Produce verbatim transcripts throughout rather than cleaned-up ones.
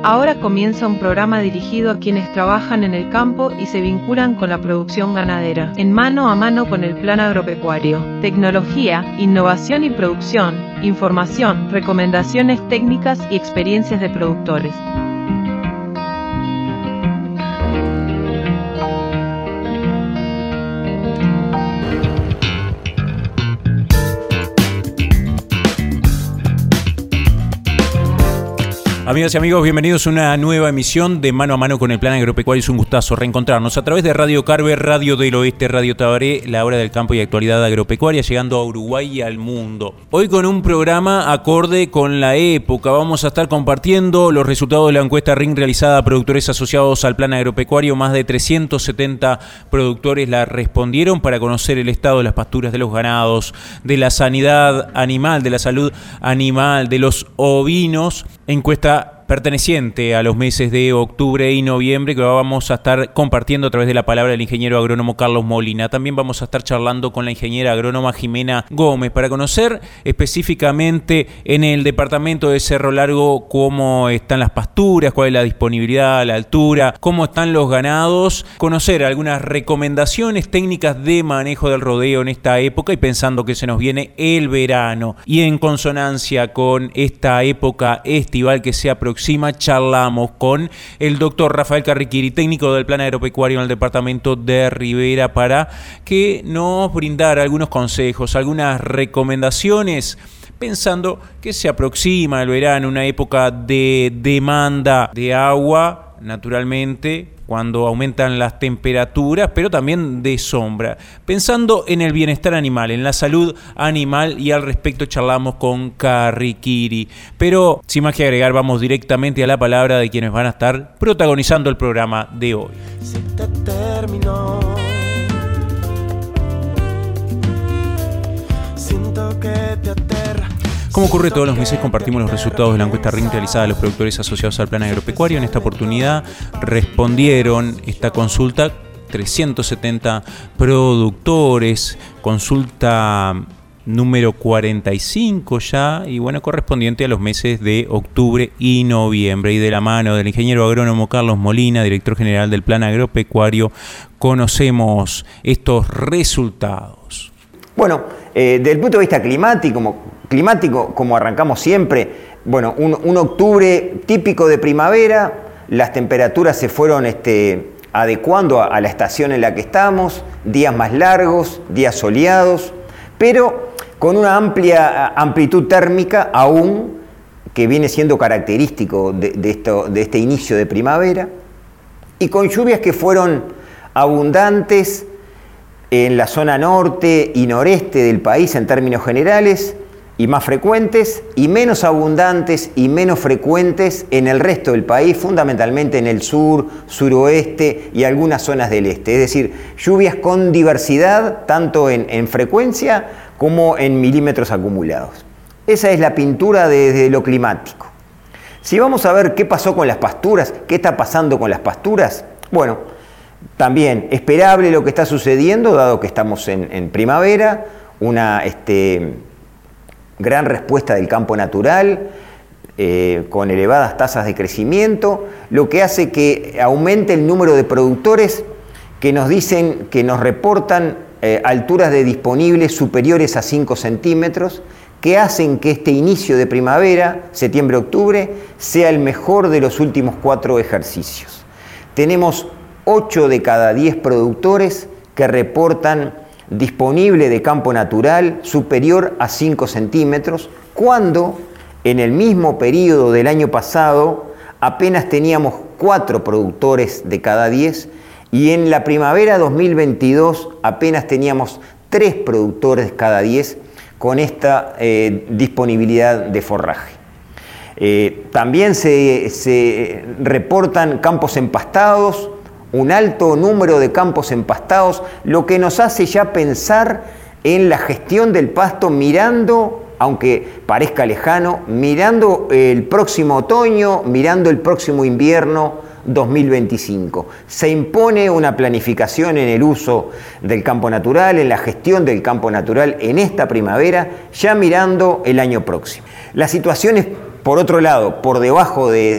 Ahora comienza un programa dirigido a quienes trabajan en el campo y se vinculan con la producción ganadera, en mano a mano con el plan agropecuario. Tecnología, innovación y producción, información, recomendaciones técnicas y experiencias de productores. Amigas y amigos, bienvenidos a una nueva emisión de Mano a Mano con el Plan Agropecuario. Es un gustazo reencontrarnos a través de Radio Carver, Radio del Oeste, Radio Tabaré, la hora del campo y actualidad agropecuaria, llegando a Uruguay y al mundo. Hoy con un programa acorde con la época. Vamos a estar compartiendo los resultados de la encuesta R I N realizada a productores asociados al Plan Agropecuario. Más de trescientos setenta productores la respondieron para conocer el estado de las pasturas, de los ganados, de la sanidad animal, de la salud animal, de los ovinos. Encuesta perteneciente a los meses de octubre y noviembre que vamos a estar compartiendo a través de la palabra del ingeniero agrónomo Carlos Molina. También vamos a estar charlando con la ingeniera agrónoma Jimena Gómez para conocer específicamente en el departamento de Cerro Largo cómo están las pasturas, cuál es la disponibilidad, la altura, cómo están los ganados, conocer algunas recomendaciones técnicas de manejo del rodeo en esta época y pensando que se nos viene el verano. Y en consonancia con esta época estival que se aproxima, charlamos con el doctor Rafael Carriquiri, técnico del Plan Agropecuario en el departamento de Rivera, para que nos brindara algunos consejos, algunas recomendaciones, pensando que se aproxima el verano, una época de demanda de agua, naturalmente, cuando aumentan las temperaturas, pero también de sombra. Pensando en el bienestar animal, en la salud animal, y al respecto charlamos con Carriquiri. Pero sin más que agregar, vamos directamente a la palabra de quienes van a estar protagonizando el programa de hoy. Se te terminó. Siento que te aterra. Como ocurre todos los meses, compartimos los resultados de la encuesta R I N realizada a los productores asociados al Plan Agropecuario. En esta oportunidad respondieron esta consulta trescientos setenta productores, consulta número cuarenta y cinco ya, y bueno, correspondiente a los meses de octubre y noviembre. Y de la mano del ingeniero agrónomo Carlos Molina, director general del Plan Agropecuario, conocemos estos resultados. Bueno, eh, desde el punto de vista climático, como, climático, como arrancamos siempre, bueno, un, un octubre típico de primavera, las temperaturas se fueron este, adecuando a, a la estación en la que estamos, días más largos, días soleados, pero con una amplia amplitud térmica aún, que viene siendo característico de, de, esto, de este inicio de primavera, y con lluvias que fueron abundantes en la zona norte y noreste del país en términos generales, y más frecuentes, y menos abundantes y menos frecuentes en el resto del país, fundamentalmente en el sur, suroeste y algunas zonas del este. Es decir, lluvias con diversidad, tanto en, en frecuencia como en milímetros acumulados. Esa es la pintura desde de lo climático. Si vamos a ver qué pasó con las pasturas, qué está pasando con las pasturas, bueno, también esperable lo que está sucediendo, dado que estamos en, en primavera, una este, gran respuesta del campo natural, eh, con elevadas tasas de crecimiento, lo que hace que aumente el número de productores que nos dicen, que nos reportan eh, alturas de disponibles superiores a cinco centímetros, que hacen que este inicio de primavera, septiembre-octubre, sea el mejor de los últimos cuatro ejercicios. Tenemos ocho de cada diez productores que reportan disponible de campo natural superior a cinco centímetros, cuando en el mismo periodo del año pasado apenas teníamos cuatro productores de cada diez, y en la primavera dos mil veintidós apenas teníamos tres productores de cada diez con esta eh, disponibilidad de forraje. Eh, también se, se reportan campos empastados, un alto número de campos empastados, lo que nos hace ya pensar en la gestión del pasto mirando, aunque parezca lejano, mirando el próximo otoño, mirando el próximo invierno dos mil veinticinco. Se impone una planificación en el uso del campo natural, en la gestión del campo natural en esta primavera, ya mirando el año próximo. La situación es, por otro lado, por debajo de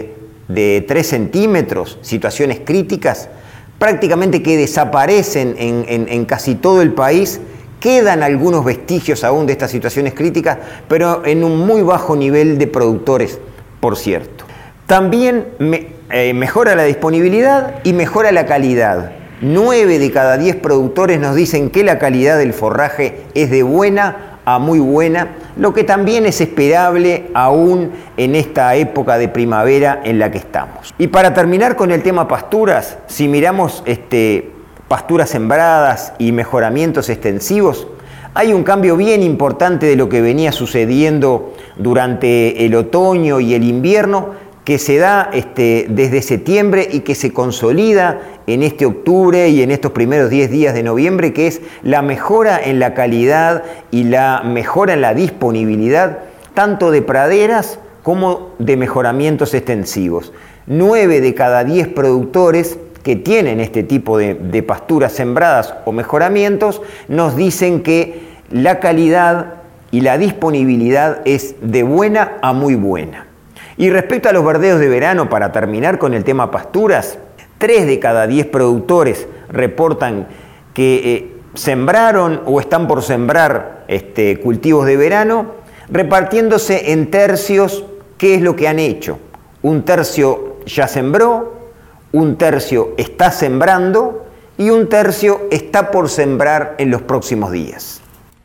de tres centímetros, situaciones críticas, prácticamente que desaparecen en, en, en casi todo el país. Quedan algunos vestigios aún de estas situaciones críticas, pero en un muy bajo nivel de productores, por cierto. También me, eh, mejora la disponibilidad y mejora la calidad. nueve de cada diez productores nos dicen que la calidad del forraje es de buena a muy buena, lo que también es esperable aún en esta época de primavera en la que estamos. Y para terminar con el tema pasturas, si miramos este, pasturas sembradas y mejoramientos extensivos, hay un cambio bien importante de lo que venía sucediendo durante el otoño y el invierno, que se da este, desde septiembre y que se consolida en este octubre y en estos primeros diez días de noviembre, que es la mejora en la calidad y la mejora en la disponibilidad, tanto de praderas como de mejoramientos extensivos. nueve de cada diez productores que tienen este tipo de, de pasturas sembradas o mejoramientos nos dicen que la calidad y la disponibilidad es de buena a muy buena. Y respecto a los verdeos de verano, para terminar con el tema pasturas, tres de cada diez productores reportan que eh, sembraron o están por sembrar este, cultivos de verano, repartiéndose en tercios. ¿Qué es lo que han hecho? Un tercio ya sembró, un tercio está sembrando y un tercio está por sembrar en los próximos días.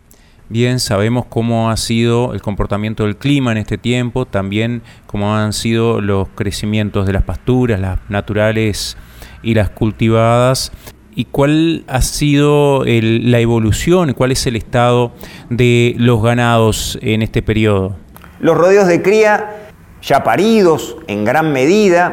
Bien, sabemos cómo ha sido el comportamiento del clima en este tiempo, también cómo han sido los crecimientos de las pasturas, las naturales y las cultivadas, y cuál ha sido el, la evolución, cuál es el estado de los ganados en este periodo. Los rodeos de cría ya paridos en gran medida,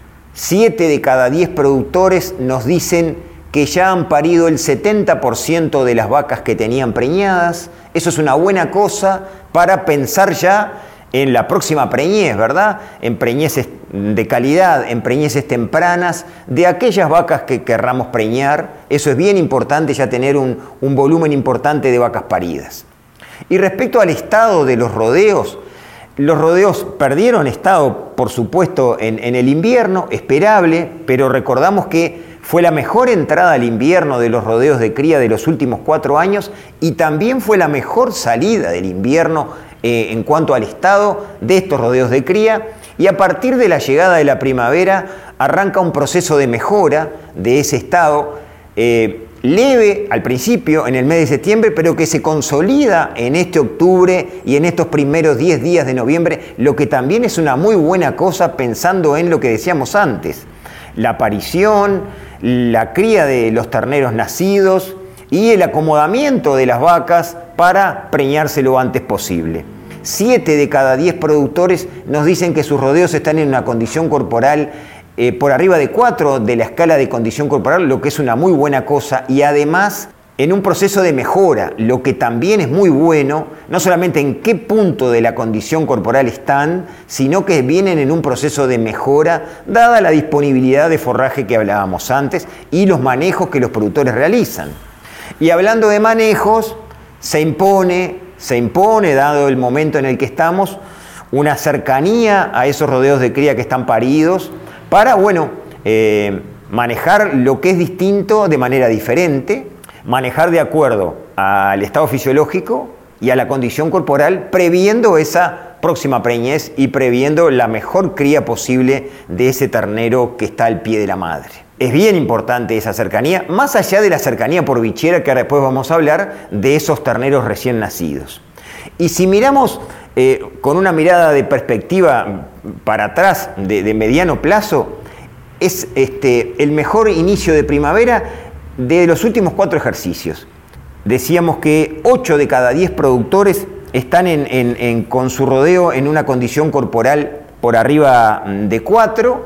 siete de cada diez productores nos dicen que ya han parido el setenta por ciento de las vacas que tenían preñadas. Eso es una buena cosa para pensar ya en la próxima preñez, ¿verdad? En preñeces de calidad, en preñeces tempranas, de aquellas vacas que querramos preñar. Eso es bien importante, ya tener un, un volumen importante de vacas paridas. Y respecto al estado de los rodeos, los rodeos perdieron estado, por supuesto, en, en el invierno, esperable, pero recordamos que fue la mejor entrada al invierno de los rodeos de cría de los últimos cuatro años y también fue la mejor salida del invierno eh, en cuanto al estado de estos rodeos de cría. Y a partir de la llegada de la primavera arranca un proceso de mejora de ese estado, eh, leve al principio, en el mes de septiembre, pero que se consolida en este octubre y en estos primeros diez días de noviembre, lo que también es una muy buena cosa pensando en lo que decíamos antes. La aparición, la cría de los terneros nacidos y el acomodamiento de las vacas para preñarse lo antes posible. Siete de cada diez productores nos dicen que sus rodeos están en una condición corporal eh, por arriba de cuatro de la escala de condición corporal, lo que es una muy buena cosa, y además en un proceso de mejora, lo que también es muy bueno, no solamente en qué punto de la condición corporal están, sino que vienen en un proceso de mejora, dada la disponibilidad de forraje que hablábamos antes y los manejos que los productores realizan. Y hablando de manejos, se impone, se impone, dado el momento en el que estamos, una cercanía a esos rodeos de cría que están paridos para, bueno, eh, manejar lo que es distinto de manera diferente, manejar de acuerdo al estado fisiológico y a la condición corporal, previendo esa próxima preñez y previendo la mejor cría posible de ese ternero que está al pie de la madre. Es bien importante esa cercanía, más allá de la cercanía por bichera, que ahora después vamos a hablar de esos terneros recién nacidos. Y si miramos eh, con una mirada de perspectiva para atrás, de, de mediano plazo, es este, el mejor inicio de primavera de los últimos cuatro ejercicios. Decíamos que ocho de cada diez productores están en, en, en, con su rodeo en una condición corporal por arriba de cuatro,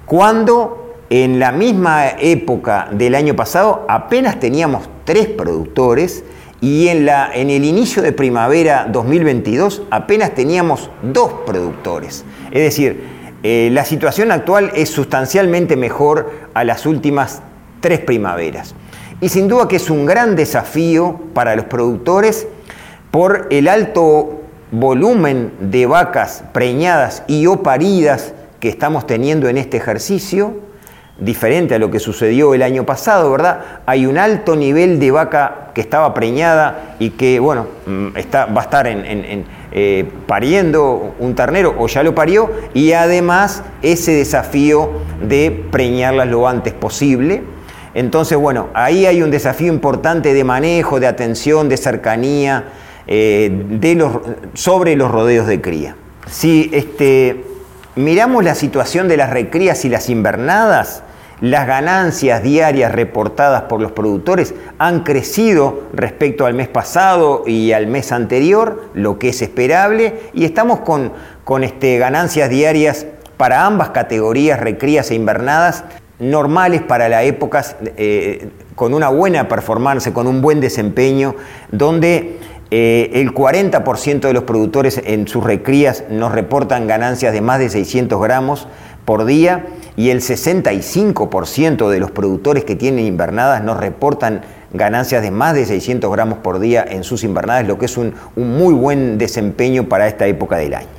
cuando en la misma época del año pasado apenas teníamos tres productores y en, la, en el inicio de primavera dos mil veintidós apenas teníamos dos productores. Es decir, eh, la situación actual es sustancialmente mejor a las últimas tres primaveras. Y sin duda que es un gran desafío para los productores por el alto volumen de vacas preñadas y o paridas que estamos teniendo en este ejercicio, diferente a lo que sucedió el año pasado, ¿verdad? Hay un alto nivel de vaca que estaba preñada y que, bueno, está, va a estar en, en, en, eh, pariendo un ternero o ya lo parió, y además ese desafío de preñarlas lo antes posible. Entonces, bueno, ahí hay un desafío importante de manejo, de atención, de cercanía, eh, de los, sobre los rodeos de cría. Si este, miramos la situación de las recrías y las invernadas, las ganancias diarias reportadas por los productores han crecido respecto al mes pasado y al mes anterior, lo que es esperable, y estamos con, con este, ganancias diarias para ambas categorías, recrías e invernadas, normales para la época, eh, con una buena performance, con un buen desempeño, donde eh, el cuarenta por ciento de los productores en sus recrías nos reportan ganancias de más de seiscientos gramos por día, y el sesenta y cinco por ciento de los productores que tienen invernadas nos reportan ganancias de más de seiscientos gramos por día en sus invernadas, lo que es un, un muy buen desempeño para esta época del año.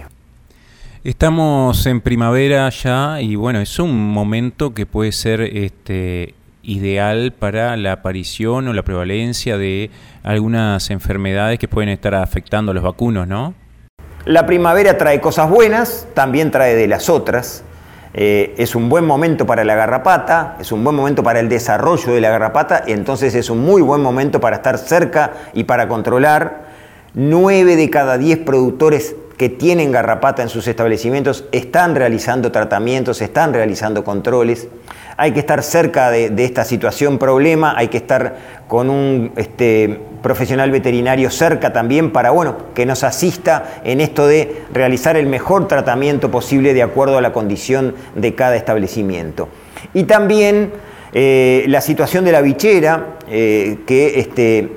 Estamos en primavera ya y bueno, es un momento que puede ser este, ideal para la aparición o la prevalencia de algunas enfermedades que pueden estar afectando a los vacunos, ¿no? La primavera trae cosas buenas, también trae de las otras. Eh, es un buen momento para la garrapata, es un buen momento para el desarrollo de la garrapata, y entonces es un muy buen momento para estar cerca y para controlar. Nueve de cada diez productores que tienen garrapata en sus establecimientos están realizando tratamientos, están realizando controles. Hay que estar cerca de, de esta situación problema, hay que estar con un este, profesional veterinario cerca también para, bueno, que nos asista en esto de realizar el mejor tratamiento posible de acuerdo a la condición de cada establecimiento. Y también eh, la situación de la bichera, eh, que este,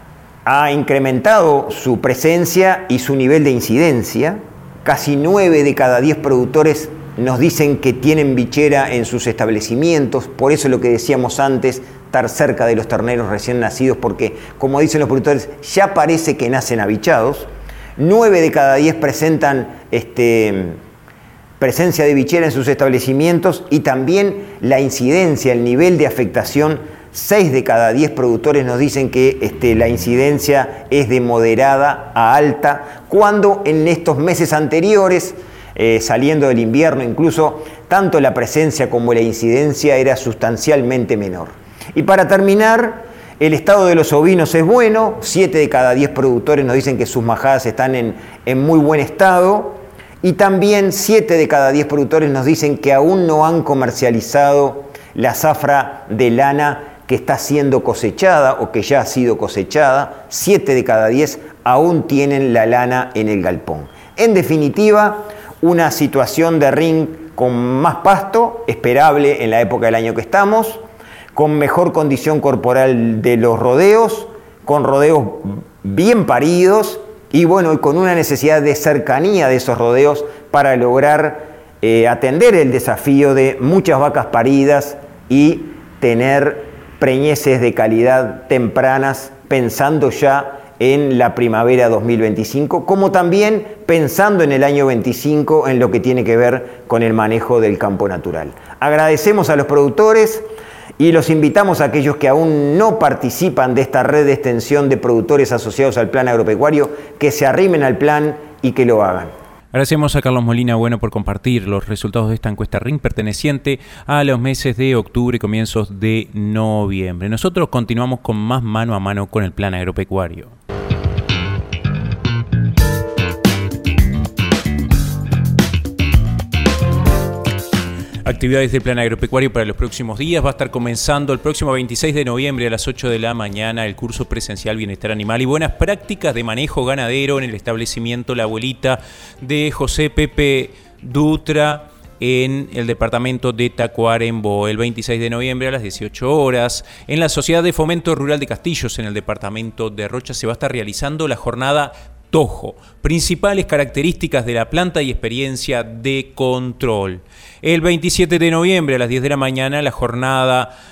ha incrementado su presencia y su nivel de incidencia. Casi nueve de cada diez productores nos dicen que tienen bichera en sus establecimientos, por eso lo que decíamos antes, estar cerca de los terneros recién nacidos, porque como dicen los productores, ya parece que nacen abichados. nueve de cada diez presentan este, presencia de bichera en sus establecimientos, y también la incidencia, el nivel de afectación, seis de cada diez productores nos dicen que este, la incidencia es de moderada a alta, cuando en estos meses anteriores, Eh, saliendo del invierno incluso, tanto la presencia como la incidencia era sustancialmente menor. Y para terminar, el estado de los ovinos es bueno, siete de cada diez productores nos dicen que sus majadas están en, en muy buen estado, y también siete de cada diez productores nos dicen que aún no han comercializado la zafra de lana que está siendo cosechada o que ya ha sido cosechada. siete de cada diez aún tienen la lana en el galpón. En definitiva, una situación de ring con más pasto, esperable en la época del año que estamos, con mejor condición corporal de los rodeos, con rodeos bien paridos y bueno, con una necesidad de cercanía de esos rodeos para lograr eh, atender el desafío de muchas vacas paridas y tener preñeces de calidad tempranas, pensando ya en la primavera dos mil veinticinco, como también pensando en el año veinticinco en lo que tiene que ver con el manejo del campo natural. Agradecemos a los productores y los invitamos a aquellos que aún no participan de esta red de extensión de productores asociados al plan agropecuario, que se arrimen al plan y que lo hagan. Agradecemos a Carlos Molina Bueno por compartir los resultados de esta encuesta R I N perteneciente a los meses de octubre y comienzos de noviembre. Nosotros continuamos con más mano a mano con el plan agropecuario. Actividades del plan agropecuario para los próximos días. Va a estar comenzando el próximo veintiséis de noviembre a las ocho de la mañana el curso presencial Bienestar Animal y Buenas Prácticas de Manejo Ganadero en el establecimiento La Abuelita de José Pepe Dutra en el departamento de Tacuarembó. El veintiséis de noviembre a las dieciocho horas en la Sociedad de Fomento Rural de Castillos en el departamento de Rocha se va a estar realizando la jornada Tojo, principales características de la planta y experiencia de control. El veintisiete de noviembre a las diez de la mañana la jornada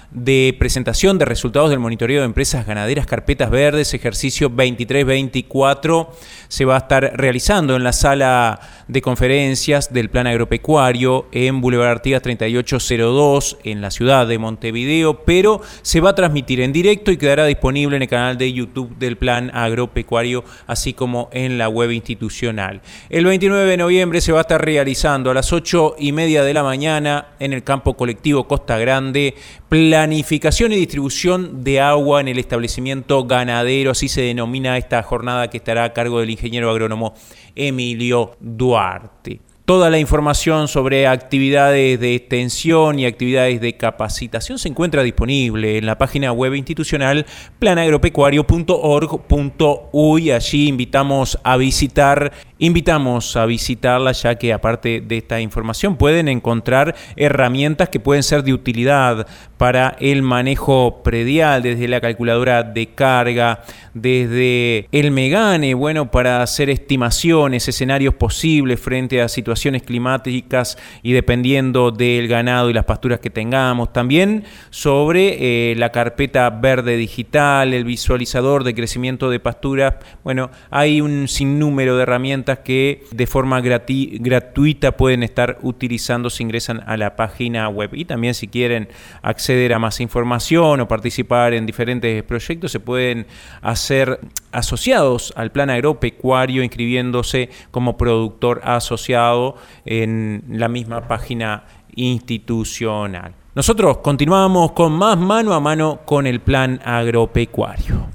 de presentación de resultados del monitoreo de empresas ganaderas Carpetas Verdes, ejercicio veintitrés veinticuatro, se va a estar realizando en la sala de conferencias del Plan Agropecuario en Boulevard Artigas treinta y ocho cero dos en la ciudad de Montevideo, pero se va a transmitir en directo y quedará disponible en el canal de YouTube del Plan Agropecuario, así como en la web institucional. El veintinueve de noviembre se va a estar realizando a las ocho y media de la mañana en el campo colectivo Costa Grande, planificación y distribución de agua en el establecimiento ganadero, así se denomina esta jornada que estará a cargo del ingeniero agrónomo Emilio Duarte. Toda la información sobre actividades de extensión y actividades de capacitación se encuentra disponible en la página web institucional plan agropecuario punto org punto uy. Allí invitamos a visitar, invitamos a visitarla, ya que aparte de esta información pueden encontrar herramientas que pueden ser de utilidad para el manejo predial, desde la calculadora de carga, desde el Megane, bueno, para hacer estimaciones, escenarios posibles frente a situaciones climáticas y dependiendo del ganado y las pasturas que tengamos. También sobre eh, la carpeta verde digital, el visualizador de crecimiento de pasturas. Bueno, hay un sinnúmero de herramientas que de forma grati- gratuita pueden estar utilizando si ingresan a la página web. Y también si quieren acceder a más información o participar en diferentes proyectos, se pueden hacer asociados al Plan Agropecuario inscribiéndose como productor asociado en la misma página institucional. Nosotros continuamos con más mano a mano con el Plan Agropecuario.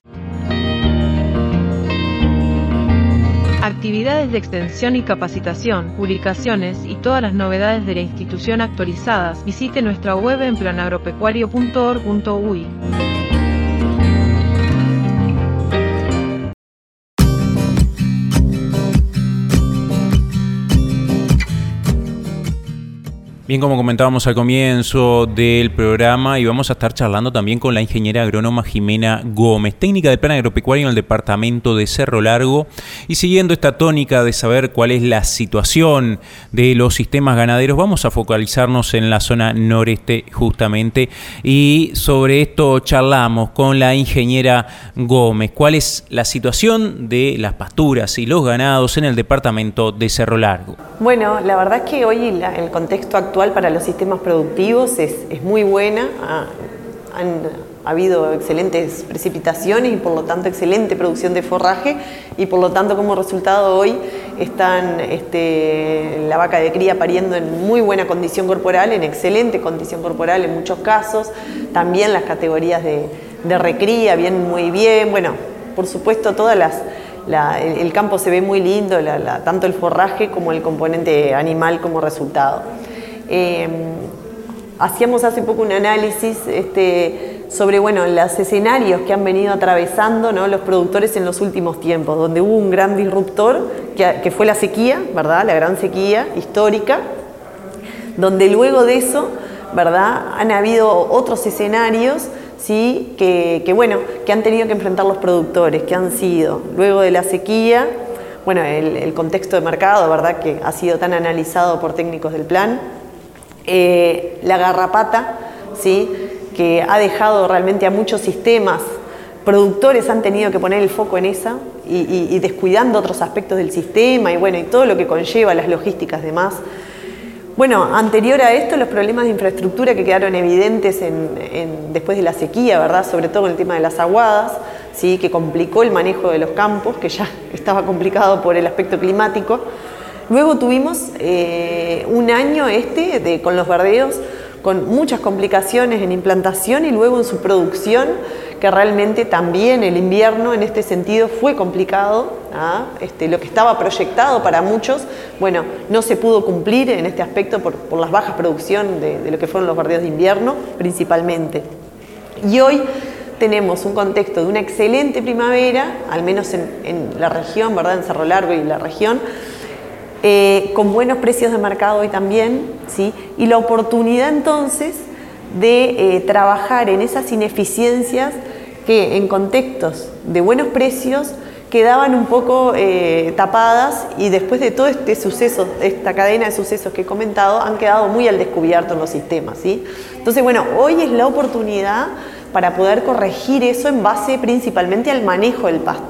Actividades de extensión y capacitación, publicaciones y todas las novedades de la institución actualizadas. Visite nuestra web en plan agropecuario punto org punto uy. Bien, como comentábamos al comienzo del programa, y vamos a estar charlando también con la ingeniera agrónoma Jimena Gómez, técnica del Plan Agropecuario en el departamento de Cerro Largo, y siguiendo esta tónica de saber cuál es la situación de los sistemas ganaderos, vamos a focalizarnos en la zona noreste justamente, y sobre esto charlamos con la ingeniera Gómez. ¿Cuál es la situación de las pasturas y los ganados en el departamento de Cerro Largo? Bueno, la verdad es que hoy la, el contexto actual para los sistemas productivos es, es muy buena. Ha, han ha habido excelentes precipitaciones y por lo tanto excelente producción de forraje, y por lo tanto como resultado hoy están este, la vaca de cría pariendo en muy buena condición corporal, en excelente condición corporal en muchos casos. También las categorías de, de recría vienen muy bien. Bueno, por supuesto todas las La, el, el campo se ve muy lindo, la, la, tanto el forraje como el componente animal como resultado. Eh, hacíamos hace poco un análisis este, sobre bueno, los escenarios que han venido atravesando, ¿no?, los productores en los últimos tiempos, donde hubo un gran disruptor que, que fue la sequía, ¿verdad?, la gran sequía histórica, donde luego de eso, ¿verdad?, han habido otros escenarios, ¿sí?, que, que, bueno, que han tenido que enfrentar los productores, que han sido, luego de la sequía, bueno, el, el contexto de mercado, ¿verdad?, que ha sido tan analizado por técnicos del plan, eh, la garrapata, ¿sí?, que ha dejado realmente a muchos sistemas, productores han tenido que poner el foco en esa y, y, y descuidando otros aspectos del sistema y, bueno, y todo lo que conlleva las logísticas demás. Bueno, anterior a esto, los problemas de infraestructura que quedaron evidentes en, en, después de la sequía, ¿verdad?, sobre todo con el tema de las aguadas, ¿sí?, que complicó el manejo de los campos, que ya estaba complicado por el aspecto climático. Luego tuvimos eh, un año este de, con los verdeos, con muchas complicaciones en implantación y luego en su producción, que realmente también el invierno en este sentido fue complicado, ¿ah? este, lo que estaba proyectado para muchos, bueno, no se pudo cumplir en este aspecto por, por las bajas producción de, de lo que fueron los verdeos de invierno principalmente. Y hoy tenemos un contexto de una excelente primavera, al menos en, en la región, ¿verdad?, en Cerro Largo y la región, eh, con buenos precios de mercado hoy también, ¿sí?, y la oportunidad entonces de eh, trabajar en esas ineficiencias que en contextos de buenos precios quedaban un poco eh, tapadas y después de todo este suceso, esta cadena de sucesos que he comentado, han quedado muy al descubierto en los sistemas, ¿sí? Entonces, bueno, hoy es la oportunidad para poder corregir eso en base principalmente al manejo del pasto.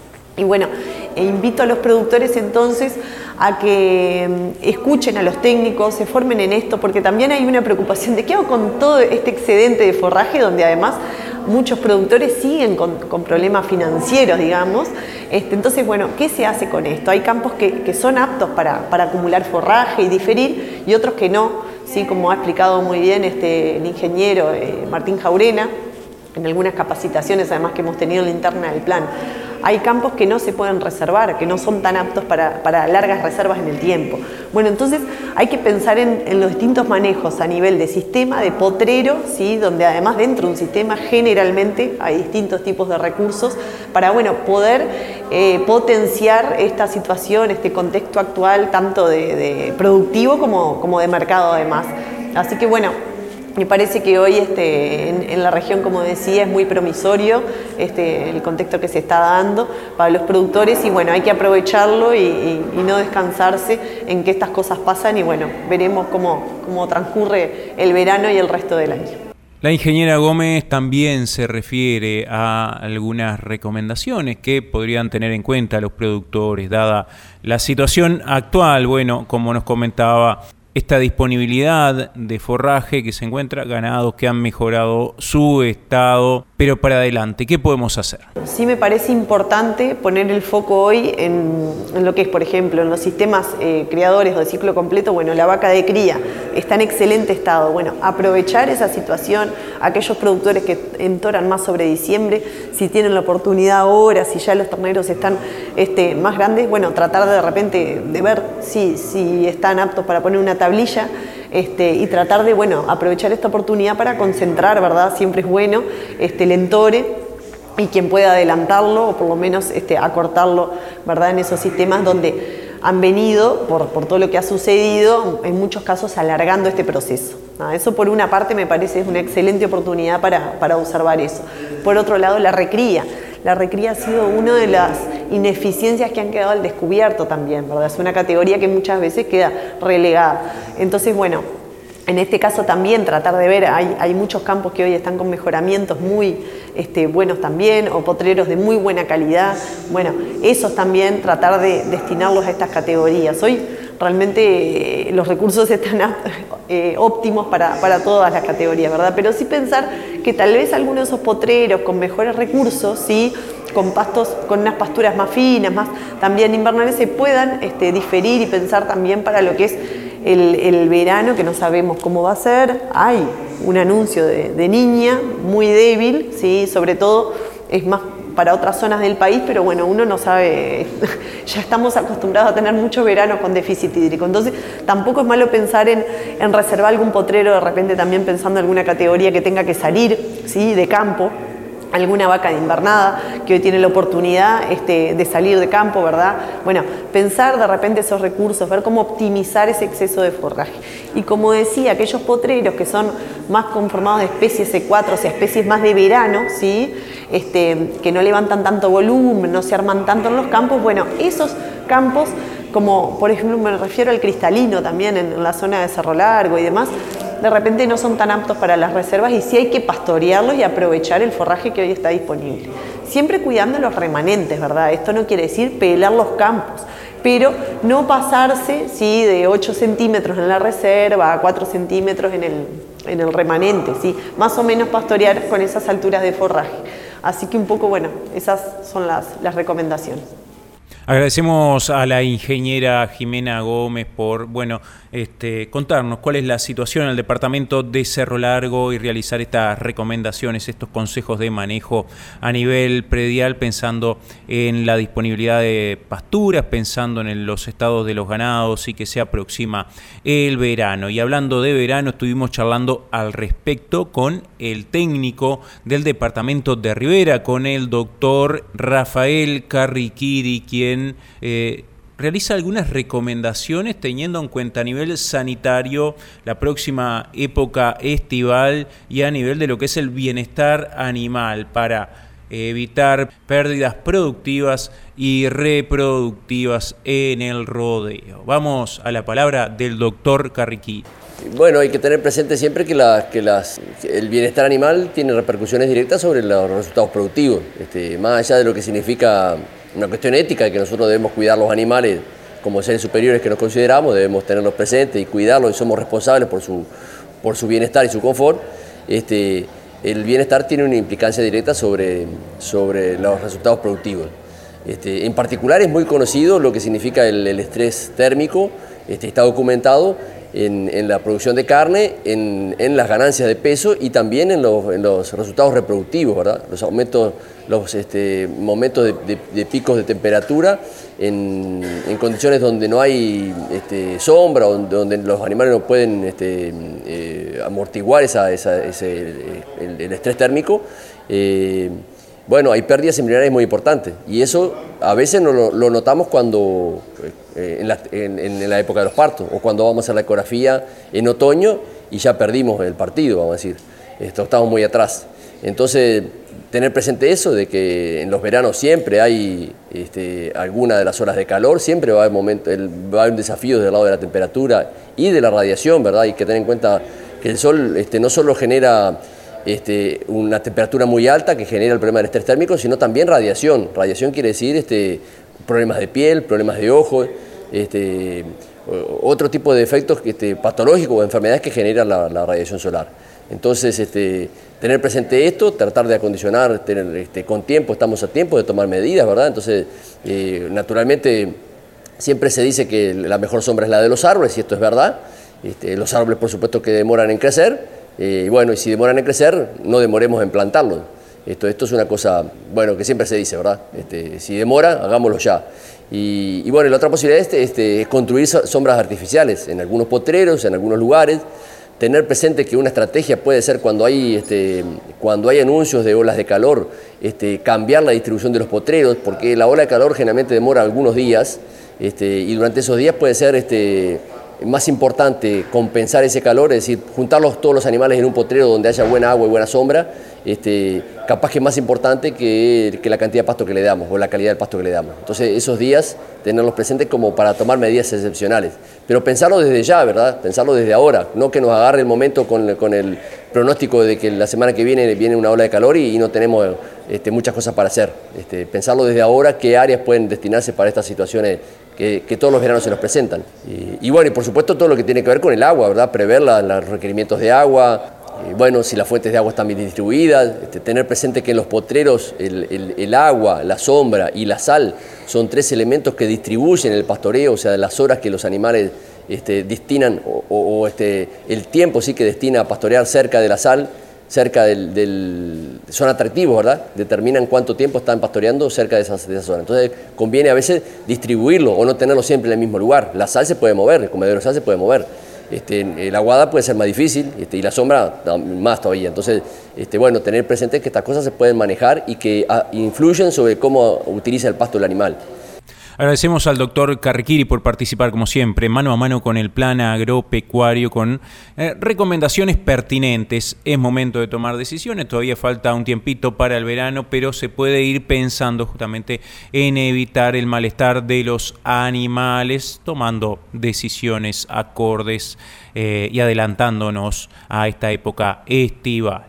Y bueno, e invito a los productores entonces a que escuchen a los técnicos, se formen en esto, porque también hay una preocupación de qué hago con todo este excedente de forraje, donde además muchos productores siguen con, con problemas financieros, digamos. Este, entonces, bueno, ¿qué se hace con esto? Hay campos que, que son aptos para, para acumular forraje y diferir, y otros que no, ¿sí? Como ha explicado muy bien este, el ingeniero eh, Martín Jaurena, en algunas capacitaciones además que hemos tenido en la interna del plan. Hay campos que no se pueden reservar, que no son tan aptos para, para largas reservas en el tiempo. Bueno, entonces hay que pensar en, en los distintos manejos a nivel de sistema, de potrero, ¿sí? Donde además dentro de un sistema generalmente hay distintos tipos de recursos para, bueno, poder eh, potenciar esta situación, este contexto actual, tanto de, de productivo como, como de mercado además. Así que bueno, me parece que hoy este, en, en la región, como decía, es muy promisorio este, el contexto que se está dando para los productores y bueno, hay que aprovecharlo y, y, y no descansarse en que estas cosas pasan y bueno, veremos cómo, cómo transcurre el verano y el resto del año. La ingeniera Gómez también se refiere a algunas recomendaciones que podrían tener en cuenta los productores, dada la situación actual, bueno, como nos comentaba, esta disponibilidad de forraje que se encuentra, ganados que han mejorado su estado, pero para adelante, ¿qué podemos hacer? Sí me parece importante poner el foco hoy en, en lo que es, por ejemplo, en los sistemas eh, criadores o de ciclo completo, bueno, la vaca de cría está en excelente estado, bueno, aprovechar esa situación, aquellos productores que entoran más sobre diciembre, si tienen la oportunidad ahora, si ya los terneros están este, más grandes, bueno, tratar de, de repente de ver si, si están aptos para poner una tablilla este, y tratar de, bueno, aprovechar esta oportunidad para concentrar, ¿verdad? Siempre es bueno este, el entore y quien pueda adelantarlo o por lo menos este, acortarlo, ¿verdad? En esos sistemas donde han venido, por, por todo lo que ha sucedido, en muchos casos alargando este proceso. ¿No? Eso por una parte me parece es una excelente oportunidad para, para observar eso. Por otro lado, la recría. La recría ha sido una de las ineficiencias que han quedado al descubierto también, ¿verdad? Es una categoría que muchas veces queda relegada. Entonces, bueno, en este caso también tratar de ver, hay, hay muchos campos que hoy están con mejoramientos muy este, buenos también, o potreros de muy buena calidad. Bueno, esos también tratar de destinarlos a estas categorías. Hoy realmente eh, los recursos están eh, óptimos para, para todas las categorías, ¿verdad? Pero sí pensar que tal vez algunos de esos potreros con mejores recursos, ¿sí? Con pastos, con unas pasturas más finas, más también invernales, se puedan este, diferir y pensar también para lo que es el, el verano, que no sabemos cómo va a ser. Hay un anuncio de, de niña muy débil, ¿sí? Sobre todo es más para otras zonas del país, pero bueno, uno no sabe, ya estamos acostumbrados a tener muchos veranos con déficit hídrico, entonces tampoco es malo pensar en, en reservar algún potrero, de repente también pensando en alguna categoría que tenga que salir, ¿sí? De campo, alguna vaca de invernada que hoy tiene la oportunidad este, de salir de campo, ¿verdad? Bueno, pensar de repente esos recursos, ver cómo optimizar ese exceso de forraje. Y como decía, aquellos potreros que son más conformados de especies C cuatro, o sea, especies más de verano, ¿sí? Este, que no levantan tanto volumen, no se arman tanto en los campos, bueno, esos campos, como por ejemplo me refiero al cristalino también en, en la zona de Cerro Largo y demás, de repente no son tan aptos para las reservas y sí hay que pastorearlos y aprovechar el forraje que hoy está disponible. Siempre cuidando los remanentes, ¿verdad? Esto no quiere decir pelar los campos, pero no pasarse, ¿sí? De ocho centímetros en la reserva a cuatro centímetros en el, en el remanente, ¿sí? Más o menos pastorear con esas alturas de forraje. Así que un poco, bueno, esas son las, las recomendaciones. Agradecemos a la ingeniera Jimena Gómez por, bueno, este, contarnos cuál es la situación en el departamento de Cerro Largo y realizar estas recomendaciones, estos consejos de manejo a nivel predial, pensando en la disponibilidad de pasturas, pensando en los estados de los ganados y que se aproxima el verano. Y hablando de verano, estuvimos charlando al respecto con el técnico del departamento de Rivera, con el doctor Rafael Carriquiri, quien Eh, realiza algunas recomendaciones teniendo en cuenta a nivel sanitario la próxima época estival y a nivel de lo que es el bienestar animal para evitar pérdidas productivas y reproductivas en el rodeo. Vamos a la palabra del doctor Carriquí. Bueno, hay que tener presente siempre que, la, que las, el bienestar animal tiene repercusiones directas sobre los resultados productivos. Este, más allá de lo que significa una cuestión ética, de que nosotros debemos cuidar los animales como seres superiores que nos consideramos, debemos tenerlos presentes y cuidarlos y somos responsables por su, por su bienestar y su confort. Este, el bienestar tiene una implicancia directa sobre, sobre los resultados productivos. Este, en particular es muy conocido lo que significa el, el estrés térmico, este, está documentado en, en la producción de carne, en, en las ganancias de peso y también en los, en los resultados reproductivos, ¿verdad? Los aumentos, los este, momentos de, de, de picos de temperatura en, en condiciones donde no hay este, sombra, donde, donde los animales no pueden este, eh, amortiguar esa, esa, ese, el, el estrés térmico. Eh, Bueno, hay pérdidas embrionarias muy importantes y eso a veces no lo, lo notamos cuando eh, en, la, en, en la época de los partos o cuando vamos a hacer la ecografía en otoño y ya perdimos el partido, vamos a decir. Esto, estamos muy atrás. Entonces, tener presente eso, de que en los veranos siempre hay este, alguna de las horas de calor, siempre va a haber, momento, el, va a haber un desafío del lado de la temperatura y de la radiación, ¿verdad? Hay que tener en cuenta que el sol este, no solo genera Este, una temperatura muy alta que genera el problema del estrés térmico, sino también radiación. Radiación quiere decir este, problemas de piel, problemas de ojos, este, otro tipo de efectos este, patológicos o enfermedades que genera la, la radiación solar. Entonces, este, tener presente esto, tratar de acondicionar tener, este, con tiempo, estamos a tiempo de tomar medidas, ¿verdad? Entonces, eh, naturalmente, siempre se dice que la mejor sombra es la de los árboles, y esto es verdad. Este, los árboles, por supuesto, que demoran en crecer. Eh, y bueno, y si demoran en crecer, no demoremos en plantarlo. Esto, esto es una cosa, bueno, que siempre se dice, ¿verdad? Este, si demora, hagámoslo ya. Y, y bueno, la otra posibilidad este, este, es construir sombras artificiales en algunos potreros, en algunos lugares. Tener presente que una estrategia puede ser cuando hay, este, cuando hay anuncios de olas de calor, este, cambiar la distribución de los potreros, porque la ola de calor generalmente demora algunos días, este, y durante esos días puede ser Este, más importante compensar ese calor, es decir, juntarlos todos los animales en un potrero donde haya buena agua y buena sombra, este, capaz que es más importante que, que la cantidad de pasto que le damos o la calidad del pasto que le damos. Entonces, esos días tenerlos presentes como para tomar medidas excepcionales. Pero pensarlo desde ya, ¿verdad? Pensarlo desde ahora, no que nos agarre el momento con, con el pronóstico de que la semana que viene viene una ola de calor y, y no tenemos este, muchas cosas para hacer. Este, pensarlo desde ahora, qué áreas pueden destinarse para estas situaciones Que, que todos los veranos se nos presentan. Y, y bueno, y por supuesto todo lo que tiene que ver con el agua, ¿verdad? Prever la, los requerimientos de agua, y bueno, si las fuentes de agua están bien distribuidas, este, tener presente que en los potreros el, el, el agua, la sombra y la sal son tres elementos que distribuyen el pastoreo, o sea, las horas que los animales este, destinan, o, o, o este, el tiempo sí que destina a pastorear cerca de la sal, cerca del, del... son atractivos, ¿verdad? Determinan cuánto tiempo están pastoreando cerca de esa, de esa zona. Entonces conviene a veces distribuirlo o no tenerlo siempre en el mismo lugar. La sal se puede mover, el comedero de sal se puede mover. Este, la aguada puede ser más difícil este, y la sombra más todavía. Entonces, este, bueno, tener presente que estas cosas se pueden manejar y que a, influyen sobre cómo utiliza el pasto el animal. Agradecemos al doctor Carriquí por participar, como siempre, mano a mano con el plan agropecuario, con eh, recomendaciones pertinentes. Es momento de tomar decisiones, todavía falta un tiempito para el verano, pero se puede ir pensando justamente en evitar el malestar de los animales, tomando decisiones acordes eh, y adelantándonos a esta época estival.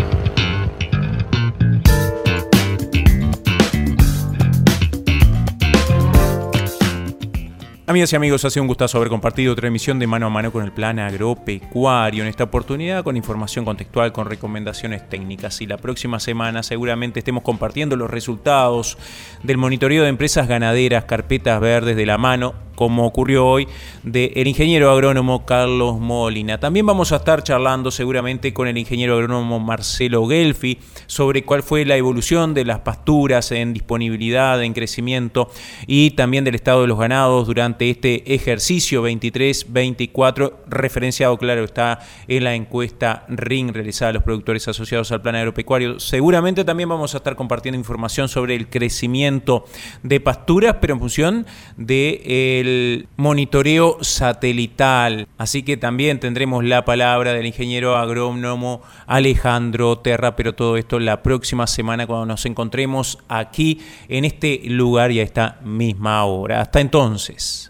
Amigas y amigos, ha sido un gustazo haber compartido otra emisión de Mano a Mano con el plan agropecuario. En esta oportunidad con información contextual, con recomendaciones técnicas. Y la próxima semana seguramente estemos compartiendo los resultados del monitoreo de empresas ganaderas, carpetas verdes de la mano, como ocurrió hoy, del ingeniero agrónomo Carlos Molina. También vamos a estar charlando seguramente con el ingeniero agrónomo Marcelo Gelfi sobre cuál fue la evolución de las pasturas en disponibilidad, en crecimiento y también del estado de los ganados durante este ejercicio veintitrés veinticuatro, referenciado, claro, está en la encuesta R I N realizada a los productores asociados al plan agropecuario. Seguramente también vamos a estar compartiendo información sobre el crecimiento de pasturas, pero en función de eh, el monitoreo satelital. Así que también tendremos la palabra del ingeniero agrónomo Alejandro Terra, pero todo esto la próxima semana cuando nos encontremos aquí en este lugar y a esta misma hora. Hasta entonces.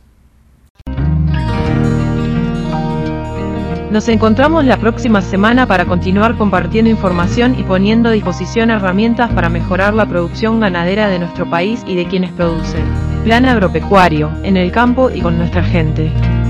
Nos encontramos la próxima semana para continuar compartiendo información y poniendo a disposición herramientas para mejorar la producción ganadera de nuestro país y de quienes producen. Plan Agropecuario, en el campo y con nuestra gente.